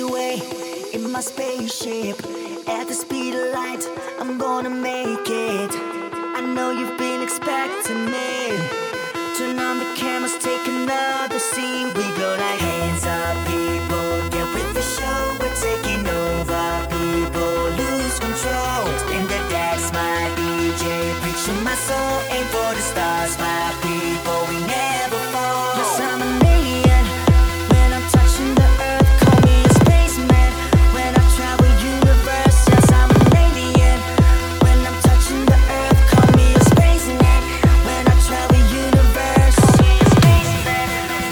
Milky Way in my spaceship. At the speed of light, I'm gonna make it. I know you've been expecting me. Turn on the cameras, take another scene. We go like hands up, people, get with the show. We're taking over, people, lose control. In the dance, my DJ, preach to my soul. Aim for the stars, my people, we never fall. Yes, I'm an alien. When I'm touching the earth, call me a spaceman. When I travel universe, yes, I'm an alien. When I'm touching the earth, call me a spaceman. When I travel universe, call me a spaceman.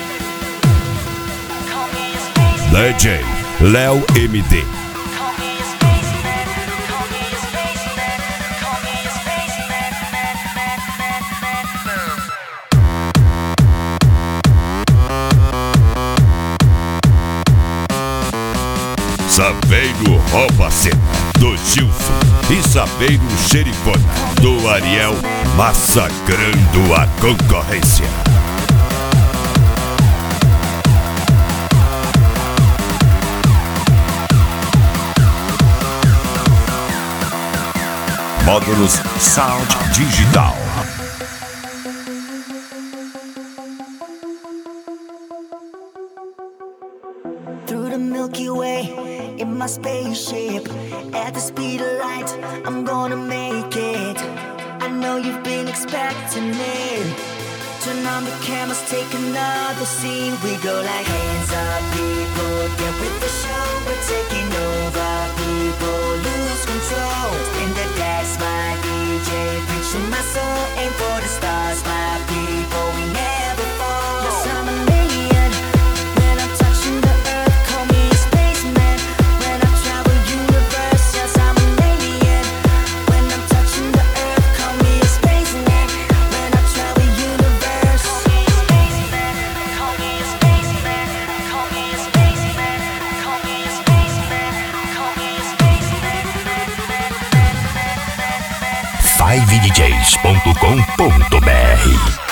Call me a spaceman. DJ Léo MD. Call me a spaceman. Call me a spaceman. Call me a spaceman. Saveiro rouba a cena, do Gilson. E Saveiro xerifona, do Ariel, massacrando a concorrência. Módulos Sound Digital. Through the Milky Way in my spaceship. At the speed of light, I'm gonna make it. I know you've been expecting me. Turn on the cameras, take another scene. We go like hands up, people, get with the show. We're taking over, people, lose control. In the dance, my DJ, preach to my soul. Aim for the stars, my people, we never fall. Yes, I'm an alien. When I'm touching the earth, call me a spaceman. When I travel universe, yes, I'm an alien. When I'm touching the earth, call me a spaceman. When I travel universe, call me a spaceman. Call me a spaceman. Call me a spaceman. Call me a spaceman. Call me a spaceman. 5djs.com.br